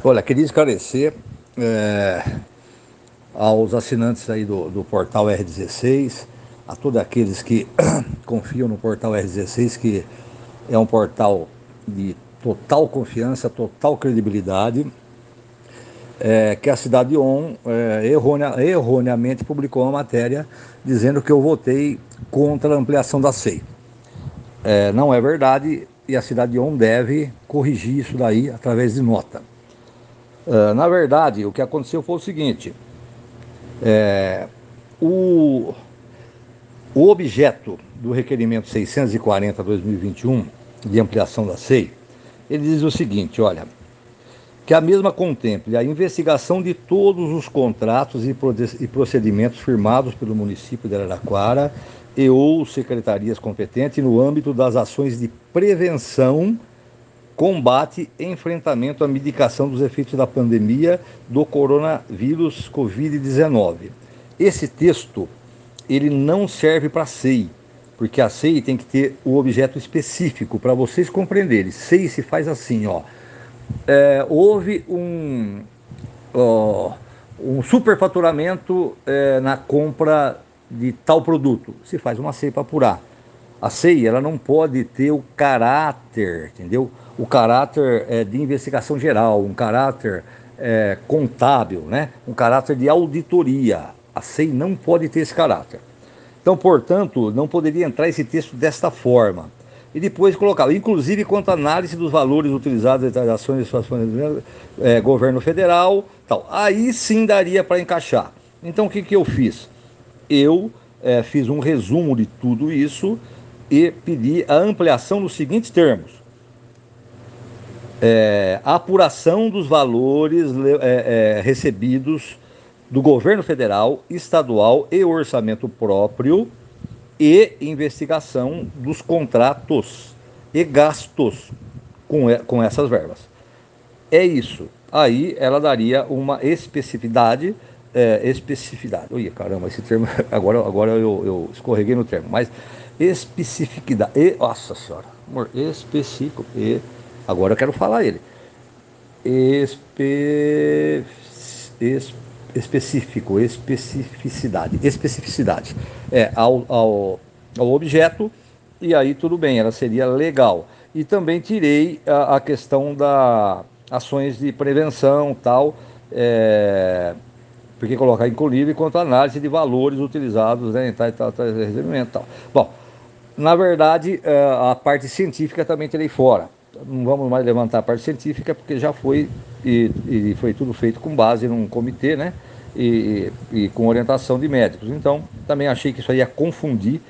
Olha, queria esclarecer aos assinantes aí do portal R16, a todos aqueles que confiam no portal R16, que é um portal de total confiança, total credibilidade, que a Cidade On erroneamente publicou uma matéria dizendo que eu votei contra a ampliação da SEI. Não é verdade, e a Cidade On deve corrigir isso daí através de nota. Na verdade, o que aconteceu foi o seguinte: o, o objeto do requerimento 640/2021 de ampliação da SEI, ele diz o seguinte: olha, que a mesma contemple a investigação de todos os contratos e procedimentos firmados pelo município de Araraquara e ou secretarias competentes no âmbito das ações de prevenção, combate e enfrentamento à mitigação dos efeitos da pandemia do coronavírus Covid-19. Esse texto, ele não serve para a SEI, porque a SEI tem que ter o objeto específico para vocês compreenderem. SEI se faz assim, ó. Houve um superfaturamento na compra de tal produto. Se faz uma SEI para apurar. A SEI, ela não pode ter o caráter, entendeu? O caráter de investigação geral, um caráter contábil, né? Um caráter de auditoria. A SEI não pode ter esse caráter. Então, portanto, não poderia entrar esse texto desta forma. E depois colocava, inclusive quanto à análise dos valores utilizados das ações e governo federal, tal. Aí sim daria para encaixar. Então, o que eu fiz? Eu fiz um resumo de tudo isso e pedi a ampliação nos seguintes termos: a apuração dos valores recebidos do governo federal, estadual e orçamento próprio e investigação dos contratos e gastos com essas verbas. É isso. Aí ela daria uma especificidade. Ui, caramba, esse termo. Agora eu escorreguei no termo. Mas especificidade. Nossa senhora. Amor, específico. Agora eu quero falar ele. Espe, es, específico, especificidade ao objeto, e aí tudo bem, ela seria legal. E também tirei a questão da ações de prevenção tal, porque colocar inclusive quanto à análise de valores utilizados, né, em tal recebimento tal. Bom, na verdade, a parte científica também tirei fora. Não vamos mais levantar a parte científica, porque já foi e foi tudo feito com base num comitê, né? E com orientação de médicos. Então, também achei que isso aí ia confundir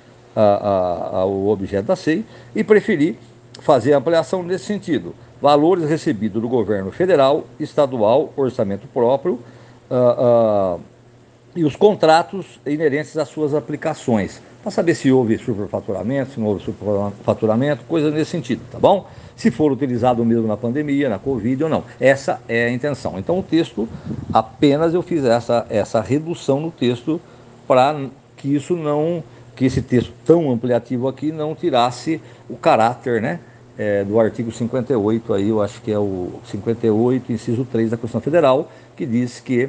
o objeto da SEI e preferi fazer a ampliação nesse sentido. Valores recebidos do governo federal, estadual, orçamento próprio, uh, uh, e os contratos inerentes às suas aplicações, para saber se houve superfaturamento, se não houve superfaturamento, coisa nesse sentido, tá bom? Se for utilizado mesmo na pandemia, na Covid ou não. Essa é a intenção. Então o texto, apenas eu fiz essa redução no texto para que isso não, que esse texto tão ampliativo aqui não tirasse o caráter, né? Do artigo 58, aí eu acho que é o 58, inciso 3 da Constituição Federal, que diz que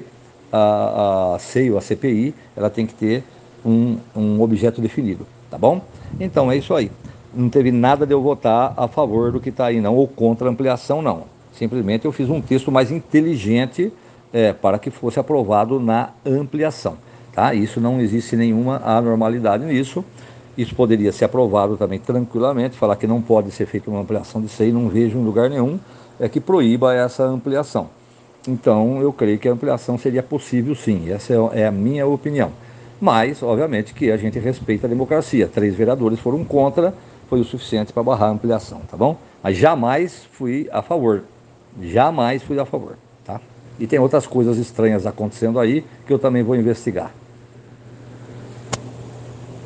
a SEI ou a CPI, ela tem que ter um objeto definido, tá bom? Então é isso aí. Não teve nada de eu votar a favor do que está aí, não, ou contra a ampliação, não. Simplesmente eu fiz um texto mais inteligente para que fosse aprovado na ampliação, tá? Isso não existe nenhuma anormalidade nisso. Isso poderia ser aprovado também tranquilamente. Falar que não pode ser feita uma ampliação de SEI, não vejo em lugar nenhum que proíba essa ampliação. Então, eu creio que a ampliação seria possível sim, essa é a minha opinião. Mas, obviamente, que a gente respeita a democracia. 3 vereadores foram contra, foi o suficiente para barrar a ampliação, tá bom? Mas jamais fui a favor. Jamais fui a favor, tá? E tem outras coisas estranhas acontecendo aí que eu também vou investigar.